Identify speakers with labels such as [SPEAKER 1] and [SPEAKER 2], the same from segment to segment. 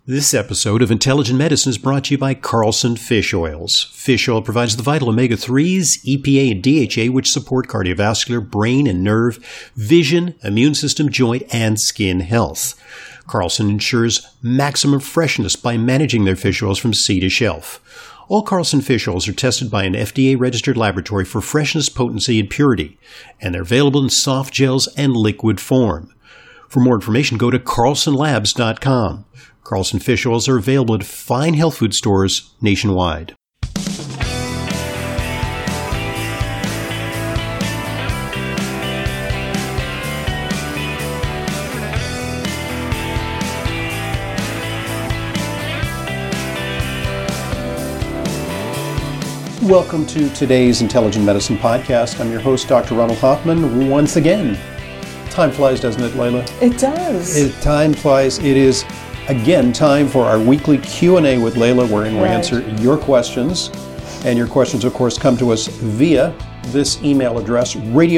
[SPEAKER 1] This episode of Intelligent Medicine is brought to you by Carlson Fish Oils. Fish oil provides the vital omega-3s, EPA, and DHA, which support cardiovascular, brain and nerve, vision, immune system, joint, and skin health. Carlson ensures maximum freshness by managing their fish oils from sea to shelf. All Carlson fish oils are tested by an FDA-registered laboratory for freshness, potency, and purity, and they're available in soft gels and liquid form. For more information, go to carlsonlabs.com. Carlson fish oils are available at fine health food stores nationwide. Welcome to today's Intelligent Medicine Podcast. I'm your host, Dr. Ronald Hoffman. Once again, time flies, doesn't it, Layla?
[SPEAKER 2] It does.
[SPEAKER 1] Time flies. It is, again, time for our weekly Q&A with Layla, wherein we answer your questions. And your questions, of course, come to us via this email address,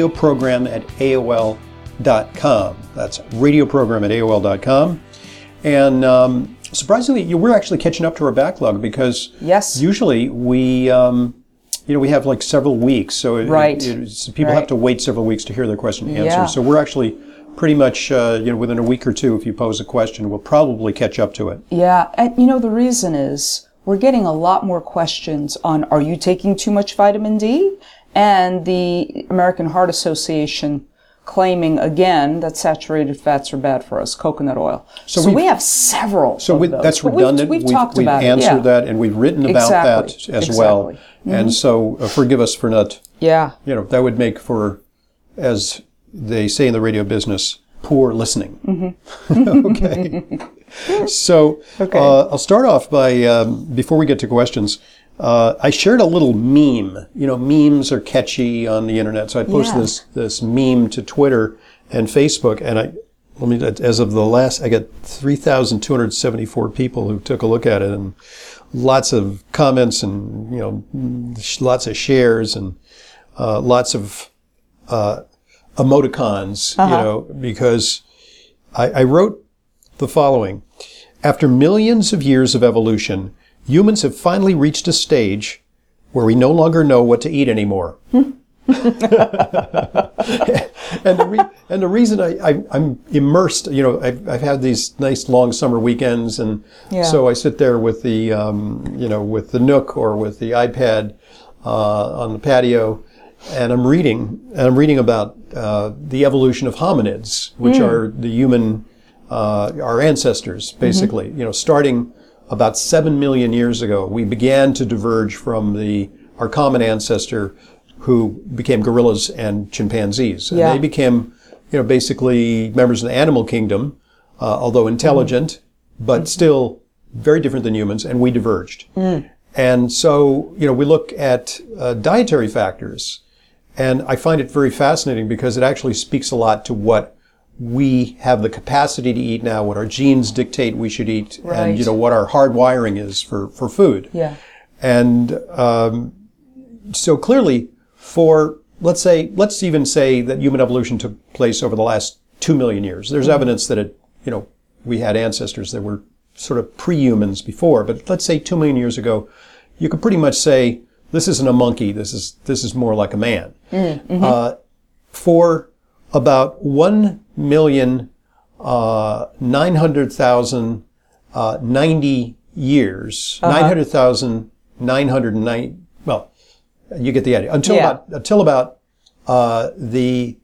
[SPEAKER 1] radioprogram@aol.com. That's radioprogram@aol.com. And surprisingly, we're actually catching up to our backlog because usually we have like several weeks. So people have to wait several weeks to hear their question answered. Yeah. So we're actually pretty much, within a week or two, if you pose a question, we'll probably catch up to it.
[SPEAKER 2] Yeah, and the reason is we're getting a lot more questions on, are you taking too much vitamin D? And the American Heart Association claiming again that saturated fats are bad for us, coconut oil. So we have several. So of those.
[SPEAKER 1] That's redundant.
[SPEAKER 2] We've talked about it.
[SPEAKER 1] We've answered that, and we've written about that as well. Mm-hmm. And so forgive us for not. Yeah. That would make for, as they say in the radio business, poor listening. Mm-hmm. Okay. So I'll start off by before we get to questions. I shared a little meme. Memes are catchy on the internet, so I posted this meme to Twitter and Facebook, and as of the last, I got 3,274 people who took a look at it, and lots of comments, and lots of shares, and lots of emoticons. Because I wrote the following: after millions of years of evolution, humans have finally reached a stage where we no longer know what to eat anymore. And the reason I'm immersed, I've had these nice long summer weekends, and so I sit there with the, with the Nook or with the iPad on the patio, and I'm reading about the evolution of hominids, which are the human, our ancestors, basically. Starting about 7 million years ago, we began to diverge from our common ancestor, who became gorillas and chimpanzees. And they became, basically members of the animal kingdom, although intelligent, but still very different than humans, and we diverged. And so, we look at dietary factors, and I find it very fascinating because it actually speaks a lot to what we have the capacity to eat now, what our genes dictate we should eat, and what our hard wiring is for food. Yeah. And so clearly, let's even say that human evolution took place over the last 2 million years. There's evidence that we had ancestors that were sort of pre-humans before, but let's say 2 million years ago, you could pretty much say this isn't a monkey. This is more like a man. For about 1,900,000 90 years, 900,990. Well, you get the idea. Until about the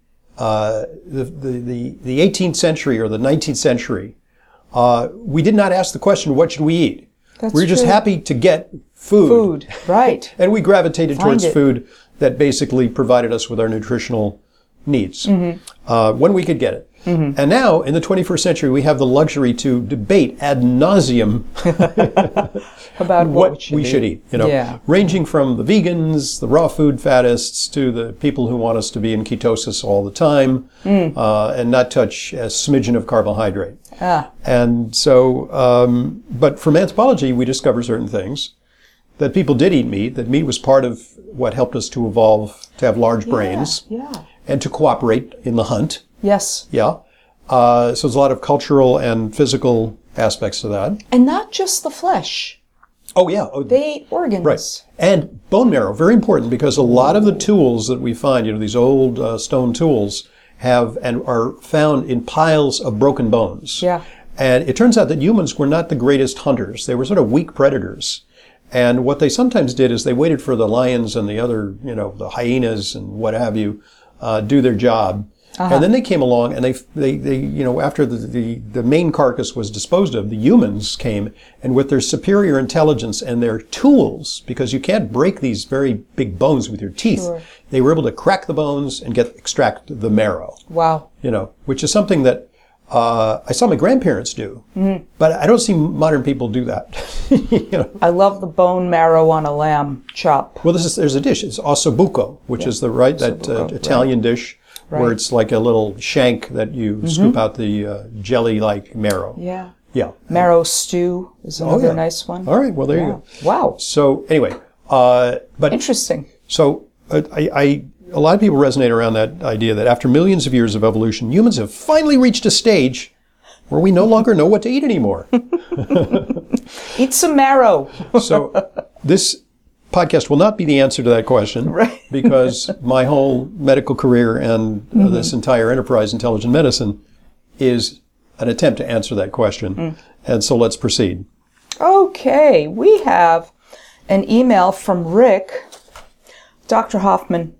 [SPEAKER 1] 18th century or the 19th century, we did not ask the question, what should we eat? We were just happy to get food. Right. And we gravitated towards food that basically provided us with our nutritional needs when we could get it. And now, in the 21st century, we have the luxury to debate ad nauseum
[SPEAKER 2] about what
[SPEAKER 1] we should eat. Ranging from the vegans, the raw food fattists, to the people who want us to be in ketosis all the time and not touch a smidgen of carbohydrate. And so, but from anthropology, we discover certain things. That people did eat meat, that meat was part of what helped us to evolve, to have large brains, and to cooperate in the hunt. Yes. Yeah. So there's a lot of cultural and physical aspects of that.
[SPEAKER 2] And not just the flesh.
[SPEAKER 1] Oh, yeah. Oh,
[SPEAKER 2] They ate organs.
[SPEAKER 1] right. And bone marrow, very important, because a lot of the tools that we find, these old stone tools, have and are found in piles of broken bones.
[SPEAKER 2] Yeah.
[SPEAKER 1] And it turns out that humans were not the greatest hunters. They were sort of weak predators. And what they sometimes did is they waited for the lions and the other, the hyenas and what have you, do their job. And then they came along and they after the main carcass was disposed of, the humans came, and with their superior intelligence and their tools, because you can't break these very big bones with your teeth,
[SPEAKER 2] Sure.
[SPEAKER 1] they were able to crack the bones and extract the marrow.
[SPEAKER 2] Wow.
[SPEAKER 1] Which is something that I saw my grandparents do, but I don't see modern people do that.
[SPEAKER 2] I love the bone marrow on a lamb chop.
[SPEAKER 1] Well, there's a dish. It's ossobuco, which is that Italian dish where it's like a little shank that you scoop out the jelly-like marrow.
[SPEAKER 2] Yeah.
[SPEAKER 1] Yeah.
[SPEAKER 2] Marrow stew is another nice one.
[SPEAKER 1] All right. Well, there you go.
[SPEAKER 2] Wow.
[SPEAKER 1] So anyway, but
[SPEAKER 2] Interesting.
[SPEAKER 1] so a lot of people resonate around that idea that after millions of years of evolution, humans have finally reached a stage where we no longer know what to eat anymore.
[SPEAKER 2] Eat some marrow.
[SPEAKER 1] So this podcast will not be the answer to that question,
[SPEAKER 2] Right.
[SPEAKER 1] because my whole medical career and this entire enterprise, intelligent medicine, is an attempt to answer that question. And so let's proceed.
[SPEAKER 2] Okay. We have an email from Rick. Dr. Hoffman,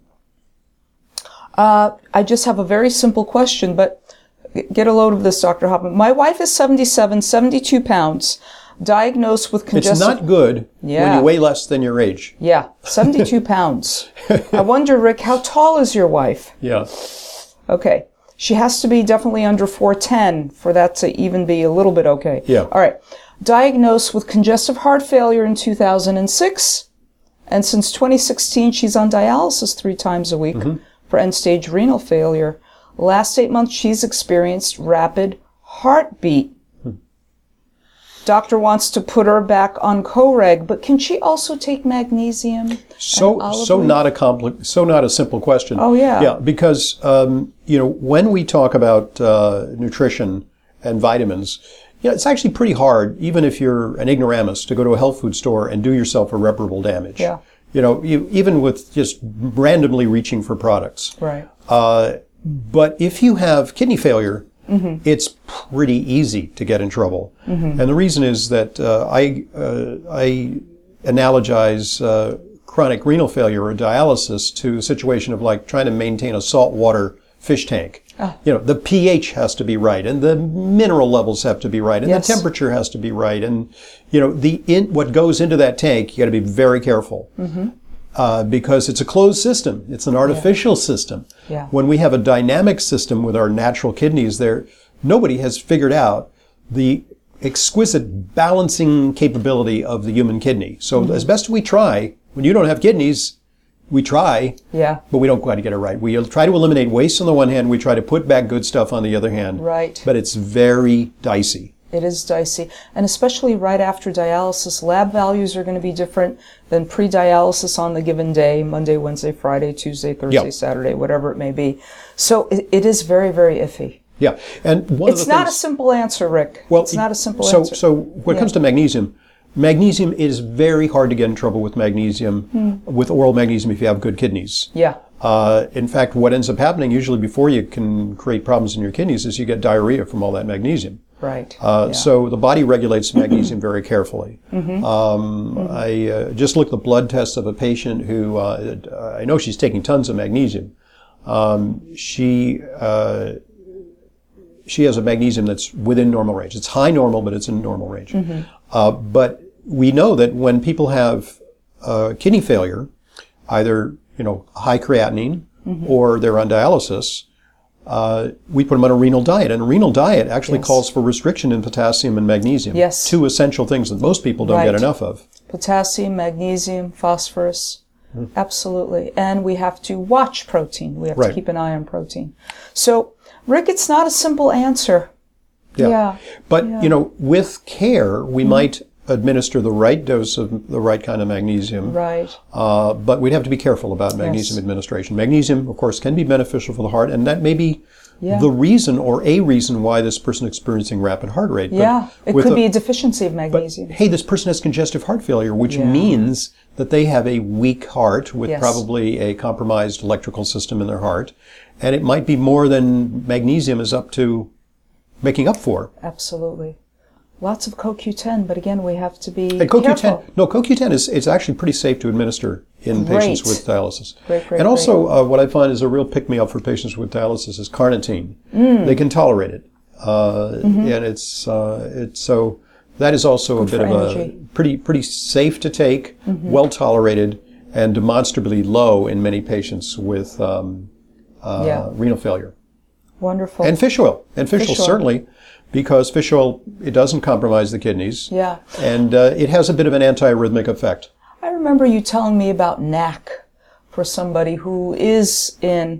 [SPEAKER 2] I just have a very simple question, but get a load of this, Dr. Hoffman. My wife is 77, 72 pounds, diagnosed with congestive...
[SPEAKER 1] It's not good when you weigh less than your age.
[SPEAKER 2] Yeah, 72 pounds. I wonder, Rick, how tall is your wife?
[SPEAKER 1] Yeah.
[SPEAKER 2] Okay. She has to be definitely under 4'10" for that to even be a little bit okay.
[SPEAKER 1] Yeah.
[SPEAKER 2] All right. Diagnosed with congestive heart failure in 2006. And since 2016, she's on dialysis 3 times a week for end-stage renal failure. Last 8 months, she's experienced rapid heartbeat. Doctor wants to put her back on Coreg, but can she also take magnesium?
[SPEAKER 1] So not a simple question.
[SPEAKER 2] Oh, yeah.
[SPEAKER 1] Yeah, because when we talk about nutrition and vitamins, it's actually pretty hard, even if you're an ignoramus, to go to a health food store and do yourself irreparable damage.
[SPEAKER 2] Yeah.
[SPEAKER 1] Even with just randomly reaching for products.
[SPEAKER 2] Right.
[SPEAKER 1] But if you have kidney failure, it's pretty easy to get in trouble. And the reason is that I analogize chronic renal failure or dialysis to a situation of like trying to maintain a saltwater fish tank. The pH has to be right, and the mineral levels have to be right, and the temperature has to be right, and what goes into that tank, you got to be very careful because it's a closed system. It's an artificial system.
[SPEAKER 2] Yeah.
[SPEAKER 1] When we have a dynamic system with our natural kidneys, nobody has figured out the exquisite balancing capability of the human kidney. So as best we try, when you don't have kidneys, we try, but we don't quite get it right. We try to eliminate waste on the one hand, we try to put back good stuff on the other hand.
[SPEAKER 2] Right.
[SPEAKER 1] But it's very dicey.
[SPEAKER 2] It is dicey. And especially right after dialysis, lab values are going to be different than pre-dialysis on the given day, Monday, Wednesday, Friday, Tuesday, Thursday, Saturday, whatever it may be. So it is very, very iffy.
[SPEAKER 1] Yeah. And
[SPEAKER 2] it's not a simple answer, Rick.
[SPEAKER 1] Well,
[SPEAKER 2] it's not a simple answer.
[SPEAKER 1] So when it comes to magnesium is very hard to get in trouble with magnesium, with oral magnesium if you have good kidneys.
[SPEAKER 2] Yeah.
[SPEAKER 1] In fact, what ends up happening usually before you can create problems in your kidneys is you get diarrhea from all that magnesium.
[SPEAKER 2] Right.
[SPEAKER 1] So the body regulates magnesium very carefully. I just looked at the blood tests of a patient who, I know she's taking tons of magnesium. She has a magnesium that's within normal range. It's high normal, but it's in normal range. But we know that when people have kidney failure, either high creatinine or they're on dialysis, we put them on a renal diet. And a renal diet actually calls for restriction in potassium and magnesium.
[SPEAKER 2] Yes.
[SPEAKER 1] 2 essential things that most people don't get enough of.
[SPEAKER 2] Potassium, magnesium, phosphorus. Absolutely. And we have to watch protein. We have to keep an eye on protein. So, Rick, it's not a simple answer. Yeah.
[SPEAKER 1] But, with care, we might administer the right dose of the right kind of magnesium.
[SPEAKER 2] Right.
[SPEAKER 1] But we'd have to be careful about magnesium administration. Magnesium, of course, can be beneficial for the heart, and that may be the reason or a reason why this person is experiencing rapid heart rate.
[SPEAKER 2] It could be a deficiency of magnesium.
[SPEAKER 1] But, hey, this person has congestive heart failure, which means that they have a weak heart with probably a compromised electrical system in their heart. And it might be more than magnesium is up to making up for.
[SPEAKER 2] Absolutely. Lots of CoQ10, but again, we have to be careful.
[SPEAKER 1] CoQ10 is actually pretty safe to administer in patients with dialysis.
[SPEAKER 2] Great.
[SPEAKER 1] And also, what I find is a real pick-me-up for patients with dialysis is carnitine. They can tolerate it. And it's so that is also a bit of a pretty safe to take, well tolerated, and demonstrably low in many patients with renal failure.
[SPEAKER 2] Wonderful.
[SPEAKER 1] And fish oil. Certainly, because fish oil, it doesn't compromise the kidneys.
[SPEAKER 2] Yeah.
[SPEAKER 1] And it has a bit of an antiarrhythmic effect.
[SPEAKER 2] I remember you telling me about NAC for somebody who has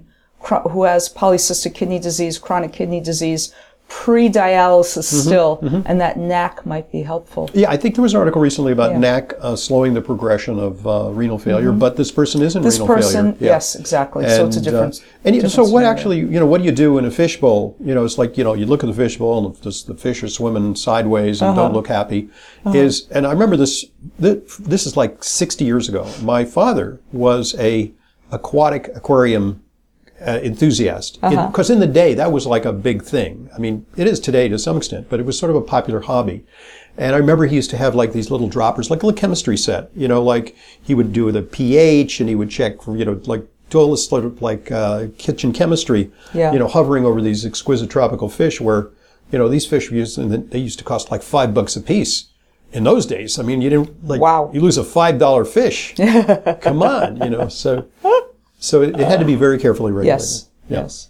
[SPEAKER 2] polycystic kidney disease, chronic kidney disease, pre-dialysis still, and that NAC might be helpful.
[SPEAKER 1] Yeah, I think there was an article recently about NAC slowing the progression of renal failure, but this person is in renal failure.
[SPEAKER 2] Yes, exactly.
[SPEAKER 1] And,
[SPEAKER 2] so it's a difference.
[SPEAKER 1] So what actually, what do you do in a fishbowl? It's like, you look at the fishbowl and the fish are swimming sideways and don't look happy. And I remember this is like 60 years ago. My father was a aquarium enthusiast, because in the day that was like a big thing. I mean, it is today to some extent, but it was sort of a popular hobby. And I remember he used to have like these little droppers, like a little chemistry set. Like he would do the pH, and he would check for like do all this sort of like kitchen chemistry. Hovering over these exquisite tropical fish, where these fish they used to cost like $5 a piece. In those days, I mean, you didn't you lose a $5 fish. Come on, So it had to be very carefully regulated.
[SPEAKER 2] Yes.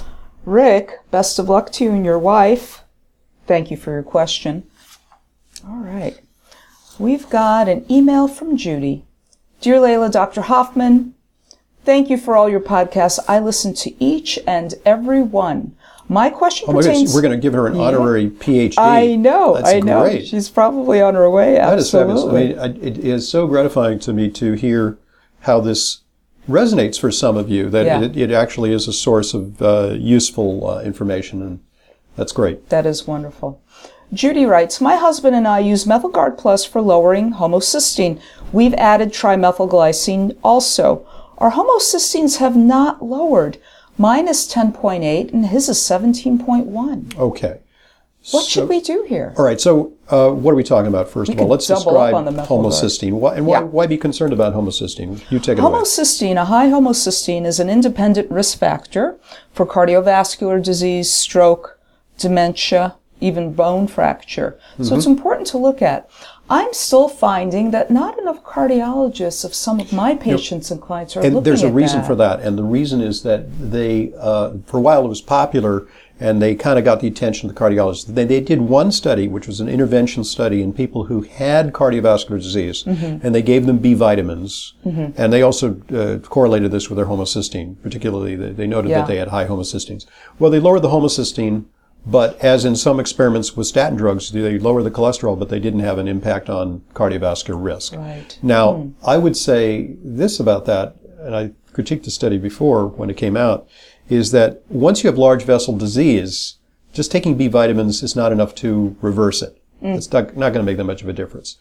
[SPEAKER 2] Rick, best of luck to you and your wife. Thank you for your question. All right. We've got an email from Judy. Dear Layla, Dr. Hoffman, thank you for all your podcasts. I listen to each and every one. My question pertains...
[SPEAKER 1] my goodness, we're going to give her an honorary PhD.
[SPEAKER 2] I know.
[SPEAKER 1] Great.
[SPEAKER 2] She's probably on her way.
[SPEAKER 1] That is fabulous. I mean, it is so gratifying to me to hear how this resonates for some of you, that it actually is a source of useful information, and that's great.
[SPEAKER 2] That is wonderful. Judy writes, my husband and I use Methylguard Plus for lowering homocysteine. We've added trimethylglycine also. Our homocysteines have not lowered. Mine is 10.8 and his is 17.1.
[SPEAKER 1] Okay.
[SPEAKER 2] What should we do here?
[SPEAKER 1] All right, so what are we talking about, first of all? Let's describe homocysteine. Why be concerned about homocysteine? You take it away.
[SPEAKER 2] Homocysteine, a high homocysteine, is an independent risk factor for cardiovascular disease, stroke, dementia, even bone fracture. So it's important to look at. I'm still finding that not enough cardiologists of some of my patients and clients are looking at that.
[SPEAKER 1] And there's a reason for that, and the reason is that they, for a while it was popular, and they kind of got the attention of the cardiologists. They did one study, which was an intervention study in people who had cardiovascular disease, and they gave them B vitamins, and they also correlated this with their homocysteine. Particularly, they noted that they had high homocysteines. Well, they lowered the homocysteine, but as in some experiments with statin drugs, they lower the cholesterol, but they didn't have an impact on cardiovascular risk.
[SPEAKER 2] Right.
[SPEAKER 1] Now, I would say this about that, and I critiqued the study before when it came out, is that once you have large vessel disease, just taking B vitamins is not enough to reverse it. It's not going to make that much of a difference.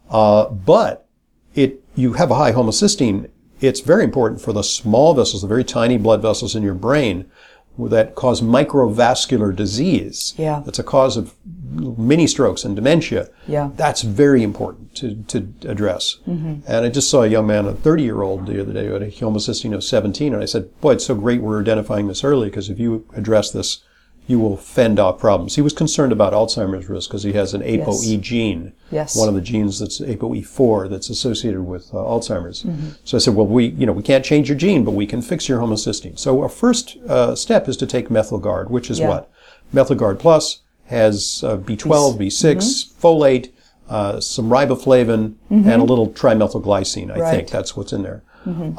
[SPEAKER 1] But you have a high homocysteine, it's very important for the small vessels, the very tiny blood vessels in your brain that cause microvascular disease.
[SPEAKER 2] Yeah.
[SPEAKER 1] That's a cause of mini strokes and dementia.
[SPEAKER 2] Yeah. That's
[SPEAKER 1] very important to address. And I just saw a young man, a 30-year-old the other day, who had a homocysteine of 17, and I said, boy, it's so great we're identifying this early, because if you address this, you will fend off problems. He was concerned about Alzheimer's risk because he has an ApoE gene, one of the genes that's ApoE4 that's associated with Alzheimer's. So I said, well, we can't change your gene, but we can fix your homocysteine. So our first step is to take Methylguard, which is what? Methylguard Plus has B12, B6, folate, some riboflavin, and a little trimethylglycine. I think that's what's in there.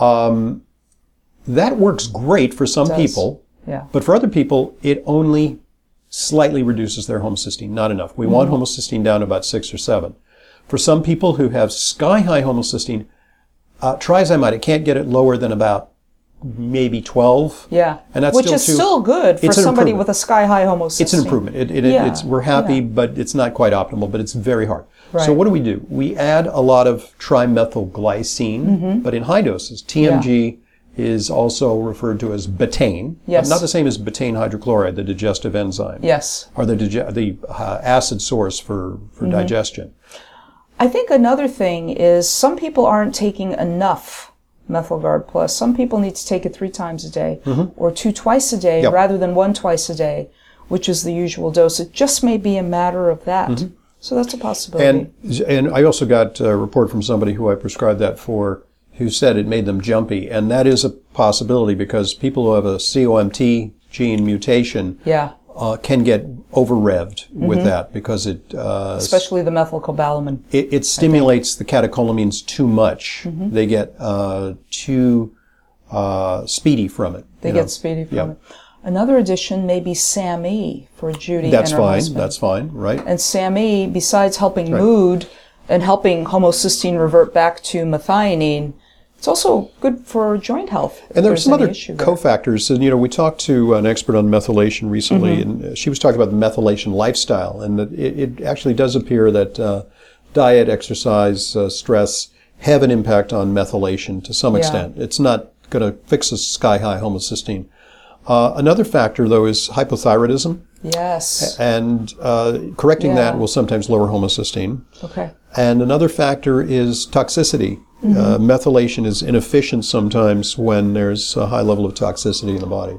[SPEAKER 1] That works great for some people.
[SPEAKER 2] Yeah.
[SPEAKER 1] But for other people, it only slightly reduces their homocysteine, not enough. We want homocysteine down to about 6 or 7. For some people who have sky-high homocysteine, triazimide, it can't get it lower than about maybe 12.
[SPEAKER 2] Yeah.
[SPEAKER 1] And that's
[SPEAKER 2] which is still good for somebody with a sky-high homocysteine.
[SPEAKER 1] It's an improvement. We're happy, but it's not quite optimal, but it's very hard.
[SPEAKER 2] Right.
[SPEAKER 1] So what do? We add a lot of trimethylglycine, but in high doses. TMG is also referred to as betaine.
[SPEAKER 2] Yes.
[SPEAKER 1] Not the same as betaine hydrochloride, the digestive enzyme.
[SPEAKER 2] Yes.
[SPEAKER 1] Or the acid source for digestion.
[SPEAKER 2] I think another thing is some people aren't taking enough MethylGuard Plus. Some people need to take it 3 times a day or 2 twice a day rather than 1 twice a day, which is the usual dose. It just may be a matter of that. So that's a possibility.
[SPEAKER 1] And I also got a report from somebody who I prescribed that for, who said it made them jumpy. And that is a possibility because people who have a COMT gene mutation can get over-revved with that because it...
[SPEAKER 2] especially the methylcobalamin.
[SPEAKER 1] It stimulates the catecholamines too much. They get too speedy from it.
[SPEAKER 2] They get speedy from it. Another addition may be SAMe for Judy and her husband.
[SPEAKER 1] That's fine, right?
[SPEAKER 2] And SAMe, besides helping mood and helping homocysteine revert back to methionine, it's also good for joint health.
[SPEAKER 1] And there are some other cofactors. And, we talked to an expert on methylation recently, and she was talking about the methylation lifestyle. And that it actually does appear that diet, exercise, stress have an impact on methylation to some extent. It's not going to fix a sky-high homocysteine. Another factor, though, is hypothyroidism.
[SPEAKER 2] Yes.
[SPEAKER 1] And correcting that will sometimes lower homocysteine.
[SPEAKER 2] Okay.
[SPEAKER 1] And another factor is toxicity. Methylation is inefficient sometimes when there's a high level of toxicity in the body.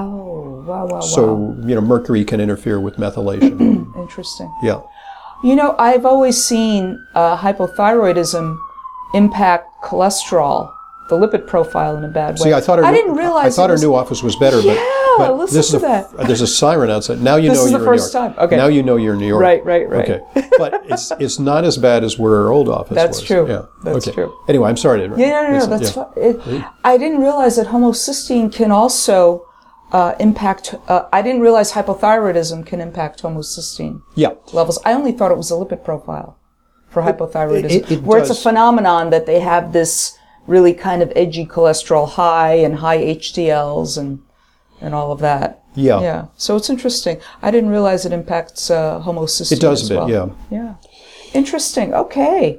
[SPEAKER 2] Wow.
[SPEAKER 1] So, mercury can interfere with methylation.
[SPEAKER 2] Interesting.
[SPEAKER 1] Yeah.
[SPEAKER 2] I've always seen hypothyroidism impact cholesterol, the lipid profile, in a bad way.
[SPEAKER 1] See, I thought
[SPEAKER 2] her
[SPEAKER 1] new office was better, but
[SPEAKER 2] listen to that.
[SPEAKER 1] There's a siren outside. Now you know you're in New York. This is the first time.
[SPEAKER 2] Okay.
[SPEAKER 1] Now you know you're in New York.
[SPEAKER 2] Right.
[SPEAKER 1] Okay. But it's not as bad as where our old office was.
[SPEAKER 2] That's true.
[SPEAKER 1] Yeah.
[SPEAKER 2] That's true.
[SPEAKER 1] Anyway, I'm sorry to interrupt.
[SPEAKER 2] No, that's fine. I didn't realize that homocysteine can also impact, I didn't realize hypothyroidism can impact homocysteine levels. I only thought it was a lipid profile for hypothyroidism, where it's a phenomenon that they have this really kind of edgy cholesterol high and high HDLs and all of that. Yeah. So it's interesting. I didn't realize it impacts homocysteine.
[SPEAKER 1] It does
[SPEAKER 2] as
[SPEAKER 1] a bit,
[SPEAKER 2] well. Yeah. Interesting. Okay.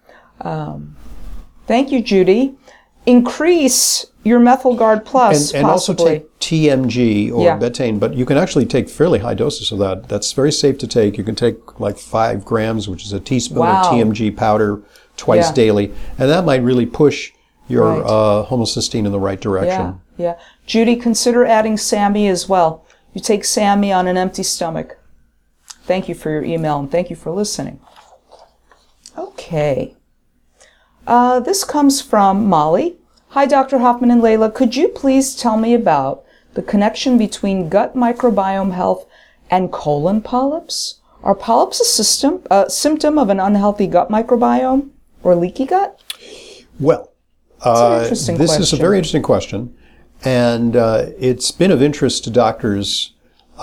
[SPEAKER 2] Thank you, Judy. Increase your MethylGuard Plus,
[SPEAKER 1] and also take TMG or betaine, but you can actually take fairly high doses of that. That's very safe to take. You can take like 5 grams, which is a teaspoon of TMG powder twice daily, and that might really push your homocysteine in the right direction.
[SPEAKER 2] Yeah. Judy, consider adding SAMe as well. You take SAMe on an empty stomach. Thank you for your email, and thank you for listening. Okay. This comes from Molly. Hi, Dr. Hoffman and Layla. Could you please tell me about the connection between gut microbiome health and colon polyps? Are polyps a symptom of an unhealthy gut microbiome or leaky gut?
[SPEAKER 1] Well, this is a very interesting question. And it's been of interest to doctors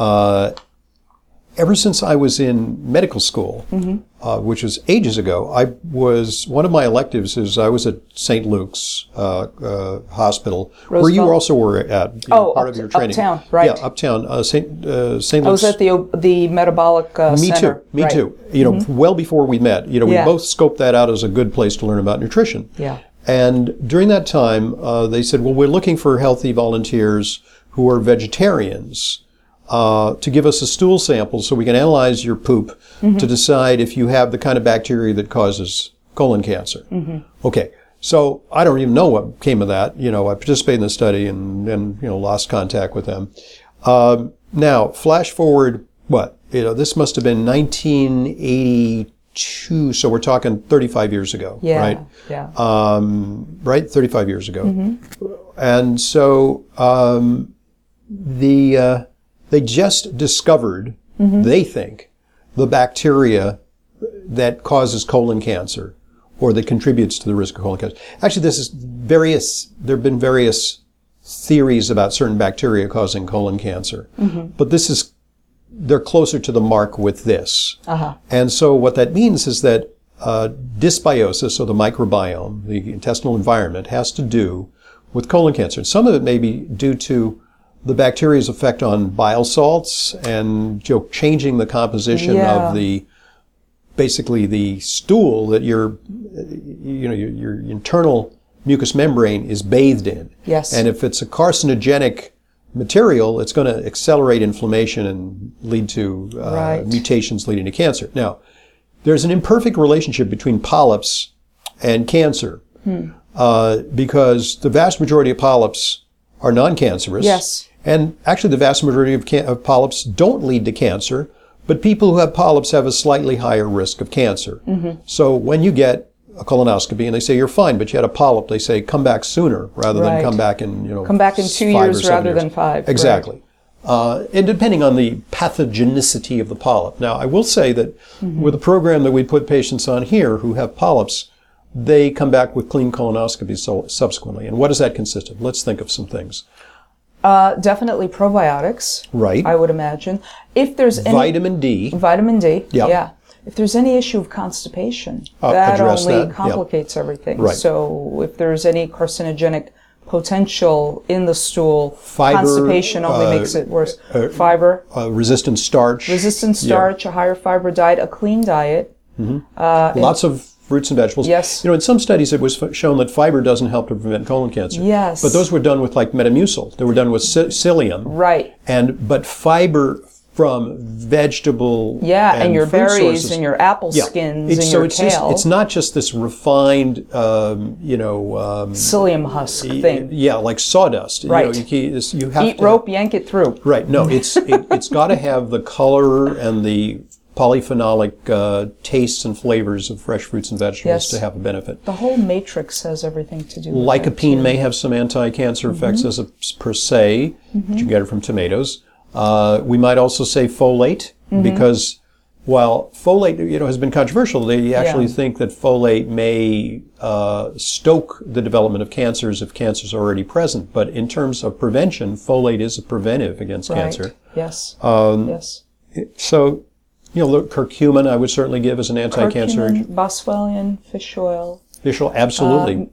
[SPEAKER 1] ever since I was in medical school, which was ages ago. One of my electives is I was at St. Luke's Hospital,
[SPEAKER 2] Roosevelt?
[SPEAKER 1] Where you also were at, part of your training.
[SPEAKER 2] Uptown, right.
[SPEAKER 1] Yeah, Uptown, St. Luke's.
[SPEAKER 2] I was at the metabolic center.
[SPEAKER 1] Me too. Well before we met. We both scoped that out as a good place to learn about nutrition.
[SPEAKER 2] Yeah.
[SPEAKER 1] And during that time, they said, well, we're looking for healthy volunteers who are vegetarians. To give us a stool sample so we can analyze your poop to decide if you have the kind of bacteria that causes colon cancer. Okay, so I don't even know what came of that. I participated in the study and then, lost contact with them. Now, flash forward, this must have been 1982, so we're talking 35 years ago, right?
[SPEAKER 2] Yeah.
[SPEAKER 1] Right, 35 years ago. And so they just discovered, they think, the bacteria that causes colon cancer or that contributes to the risk of colon cancer. Actually, there have been various theories about certain bacteria causing colon cancer, but they're closer to the mark with this. And so what that means is that dysbiosis, or the microbiome, the intestinal environment, has to do with colon cancer. Some of it may be due to the bacteria's effect on bile salts and changing the composition of basically the stool that your internal mucous membrane is bathed in.
[SPEAKER 2] Yes.
[SPEAKER 1] And if it's a carcinogenic material, it's going to accelerate inflammation and lead to mutations leading to cancer. Now, there's an imperfect relationship between polyps and cancer because the vast majority of polyps are non-cancerous.
[SPEAKER 2] Yes.
[SPEAKER 1] And actually, the vast majority of polyps don't lead to cancer, but people who have polyps have a slightly higher risk of cancer. So when you get a colonoscopy and they say you're fine, but you had a polyp, they say come back sooner rather than come back in
[SPEAKER 2] 2 years rather than 5.
[SPEAKER 1] Exactly. And depending on the pathogenicity of the polyp. Now, I will say that with a program that we put patients on here who have polyps, they come back with clean colonoscopies subsequently. And what does that consist of? Let's think of some things.
[SPEAKER 2] Definitely probiotics.
[SPEAKER 1] Right.
[SPEAKER 2] I would imagine. If there's any
[SPEAKER 1] Vitamin D.
[SPEAKER 2] Vitamin D.
[SPEAKER 1] Yep.
[SPEAKER 2] Yeah. If there's any issue of constipation, that only complicates everything.
[SPEAKER 1] Right.
[SPEAKER 2] So if there's any carcinogenic potential in the stool,
[SPEAKER 1] Fiber,
[SPEAKER 2] constipation only makes it worse. Fiber.
[SPEAKER 1] Resistant starch.
[SPEAKER 2] A higher fiber diet, a clean diet.
[SPEAKER 1] Lots of fruits and vegetables.
[SPEAKER 2] Yes.
[SPEAKER 1] In some studies it was shown that fiber doesn't help to prevent colon cancer.
[SPEAKER 2] Yes.
[SPEAKER 1] But those were done with like Metamucil. They were done with psyllium.
[SPEAKER 2] Right.
[SPEAKER 1] But fiber from vegetable
[SPEAKER 2] and your
[SPEAKER 1] fruit
[SPEAKER 2] berries
[SPEAKER 1] sources,
[SPEAKER 2] and your apple skins and your kale.
[SPEAKER 1] It's not just this refined,
[SPEAKER 2] psyllium husk thing.
[SPEAKER 1] Yeah, like sawdust.
[SPEAKER 2] Right.
[SPEAKER 1] You have
[SPEAKER 2] eat rope, yank it through.
[SPEAKER 1] Right. No, it's got to have the color and the polyphenolic tastes and flavors of fresh fruits and vegetables to have a benefit.
[SPEAKER 2] The whole matrix has everything to do with
[SPEAKER 1] Lycopene may have some anti-cancer effects as per se, but you can get it from tomatoes. We might also say folate, because while folate, has been controversial, they actually think that folate may stoke the development of cancers if cancer's already present. But in terms of prevention, folate is a preventive against cancer.
[SPEAKER 2] Yes.
[SPEAKER 1] Yes. So, curcumin I would certainly give as an anti-cancer agent.
[SPEAKER 2] Boswellian, fish oil.
[SPEAKER 1] Fish oil, absolutely.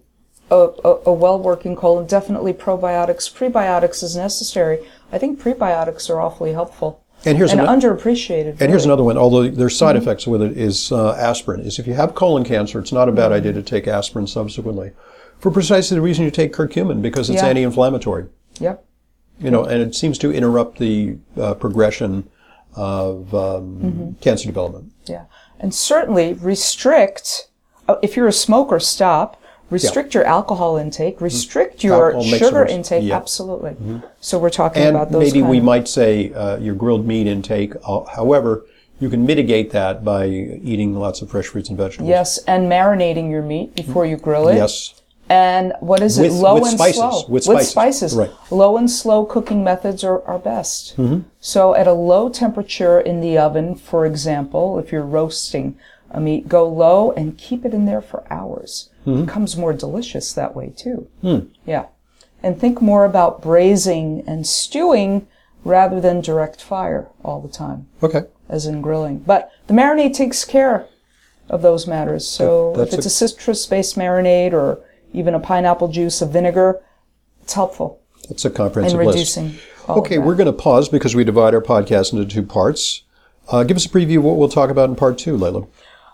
[SPEAKER 2] A well-working colon, definitely probiotics. Prebiotics is necessary. I think prebiotics are awfully helpful. And underappreciated.
[SPEAKER 1] And here's another one, although there's side effects with it, is aspirin. If you have colon cancer, it's not a bad idea to take aspirin subsequently. For precisely the reason you take curcumin, because it's anti-inflammatory.
[SPEAKER 2] Yep.
[SPEAKER 1] And it seems to interrupt the progression of cancer development.
[SPEAKER 2] Yeah. And certainly restrict, if you're a smoker, stop. Restrict your alcohol intake. Restrict your sugar intake. Yeah. Absolutely. So we're talking about those. And
[SPEAKER 1] maybe we might say your grilled meat intake. However, you can mitigate that by eating lots of fresh fruits and vegetables.
[SPEAKER 2] Yes, and marinating your meat before you grill it.
[SPEAKER 1] Yes.
[SPEAKER 2] And what is it? Low and slow.
[SPEAKER 1] With
[SPEAKER 2] spices.
[SPEAKER 1] Right.
[SPEAKER 2] Low and slow cooking methods are best. So at a low temperature in the oven, for example, if you're roasting a meat, go low and keep it in there for hours. It becomes more delicious that way too. Yeah. And think more about braising and stewing rather than direct fire all the time.
[SPEAKER 1] Okay.
[SPEAKER 2] As in grilling. But the marinade takes care of those matters. So if it's a citrus-based marinade or even a pineapple juice, a vinegar, it's helpful.
[SPEAKER 1] It's a comprehensive
[SPEAKER 2] in
[SPEAKER 1] list.
[SPEAKER 2] Reducing
[SPEAKER 1] Okay, we're going to pause because we divide our podcast into 2 parts. Give us a preview of what we'll talk about in part 2, Layla.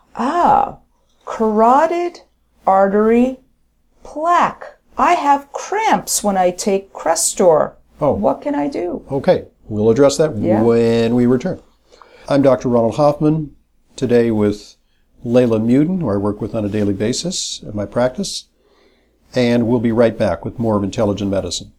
[SPEAKER 2] Carotid artery plaque. I have cramps when I take Crestor.
[SPEAKER 1] Oh.
[SPEAKER 2] What can I do?
[SPEAKER 1] Okay, we'll address that when we return. I'm Dr. Ronald Hoffman, today with Layla Muden, who I work with on a daily basis at my practice, and we'll be right back with more of Intelligent Medicine.